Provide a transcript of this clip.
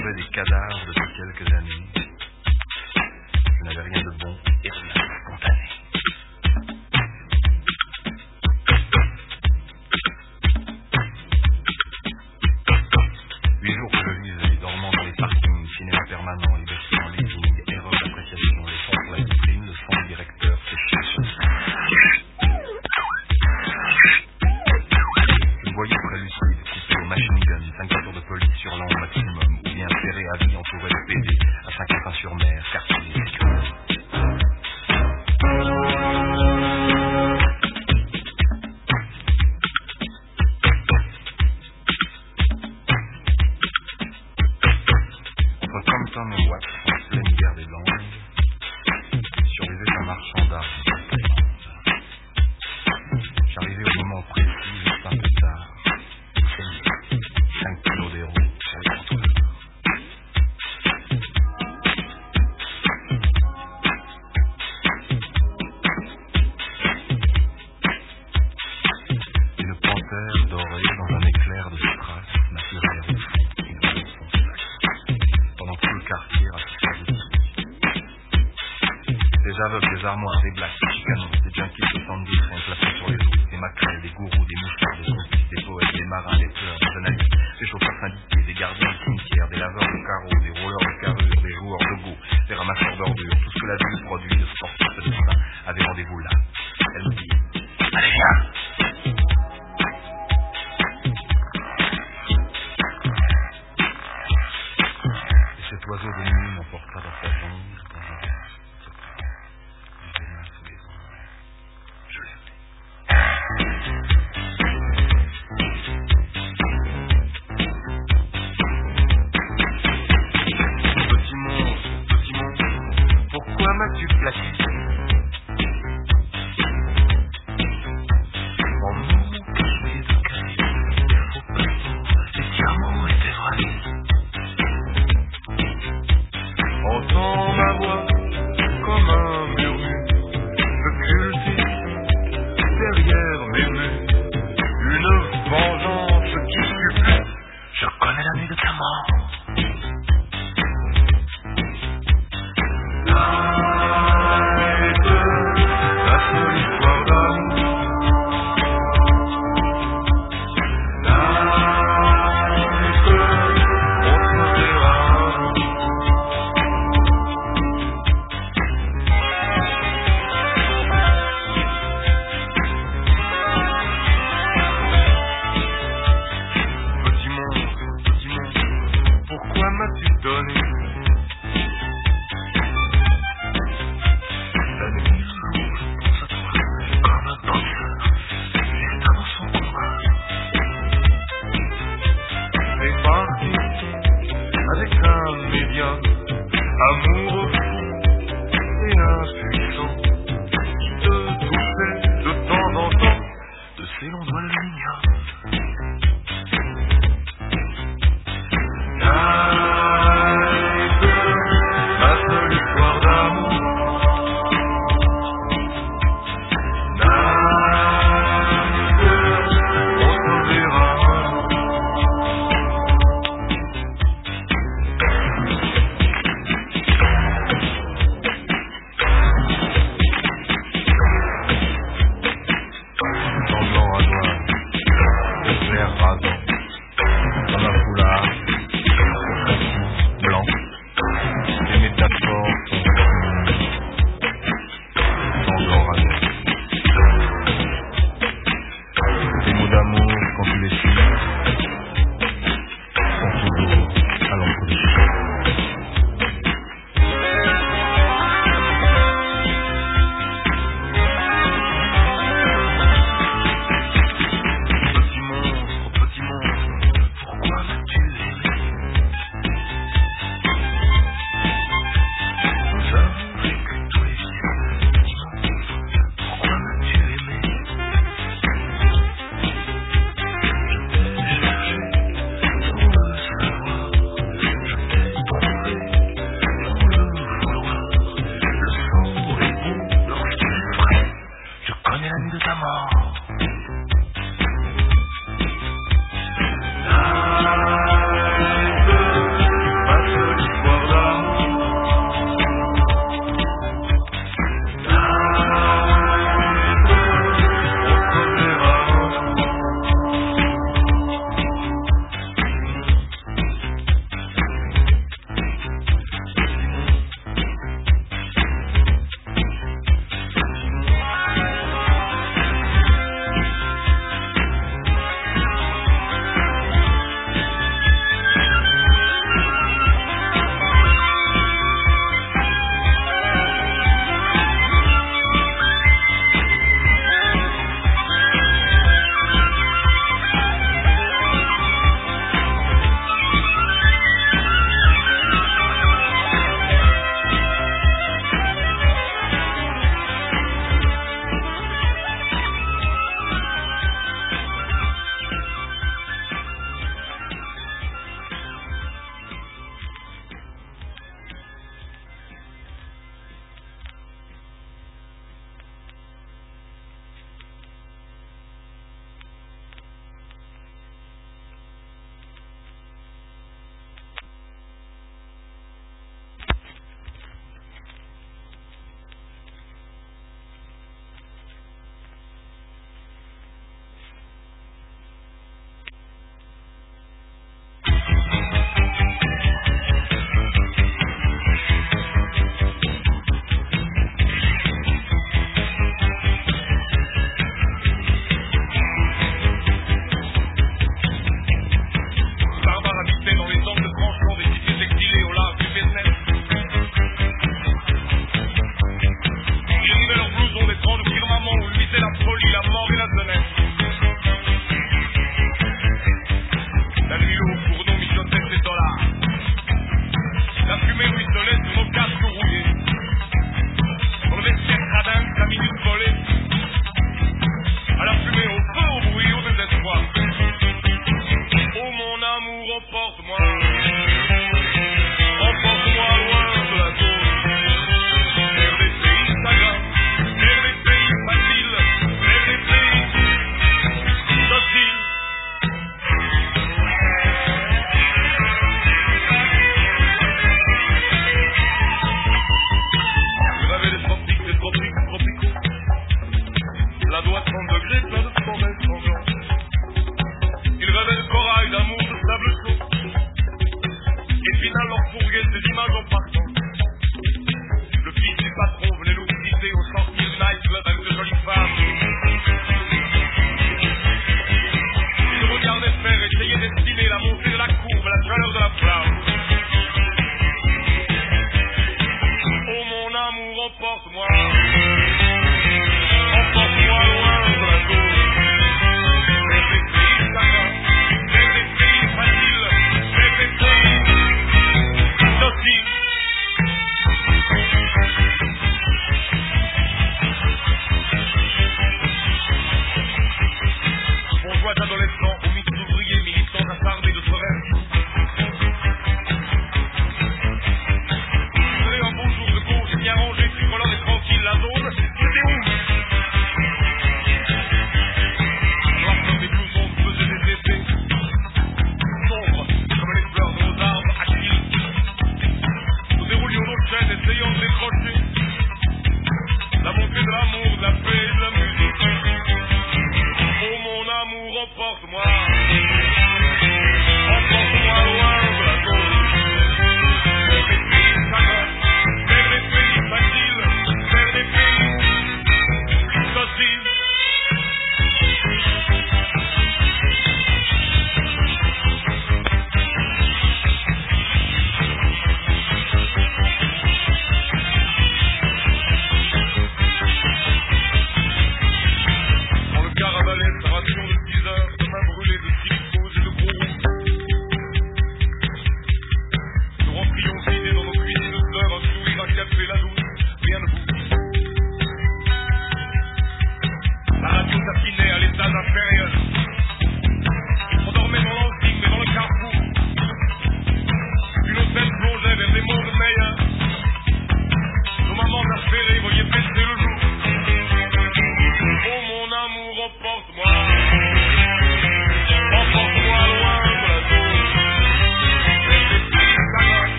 trouvais des cadavres depuis quelques années. Je n'avais rien de bon et rien de spontané. Huit jours que je vivais, dormant dans les parkings, cinéma permanent, liberté en leasing, erreur d'appréciation, les fonds pour la discipline, le fonds directeur séché sur ça. Je voyais très lucide, coupé au machine gun, 5 voitures de police sur l'an maximum, ou bien ferré à vie entouré de PD, à Saint-Quentin-sur-Mer, quartier sécurité. Entre Compton et Watts, en pleine guerre des langues, survivait un marchand d'armes. J'arrivais au moment précis, juste un peu tard. 5 kilos d'héros sur les trottoirs. Et le panthère doré dans un éclair de strass m'attirait au fond, il ouvrait son sac. Pendant tout le quartier rassasié de des aveugles, des armoires, des blacks, des chicanos, des junkies 70 sont placés sur les routes, des maquerelles, des gourous, des mouchards, des sophistes, des poètes, des marins, des tueurs, des journalistes, des chauffeurs syndiqués, des gardiens de cimetières, des laveurs de carreaux, des rouleurs de carrure, des joueurs de go, des ramasseurs d'ordures, tout ce que la vie produit de sportifs de destin avait rendez-vous là. Elle me dit, allez viens. Et cet oiseau de nuit m'emporta dans sa jambe, dans un verre secret, les mains sous les ongles. Je l'aimais. Petit monstre, pourquoi m'as-tu flatté? En mots cachés de cailloux, des faux passeaux, les diamants étaient vrais. Entends ma voix comme un murmure occulté derrière mes murs. Une vengeance qui suppute. Je connais la nuit de ta mort. La seule histoire d'amour. On se verra. Petit monstre, pourquoi m'as-tu donné la nuit rouge pense à toi comme un boxeur juste avant son combat. C'est parti avec un médium amoureux et impuissant qui te touchait de temps en temps de ses longs doigts de nuit.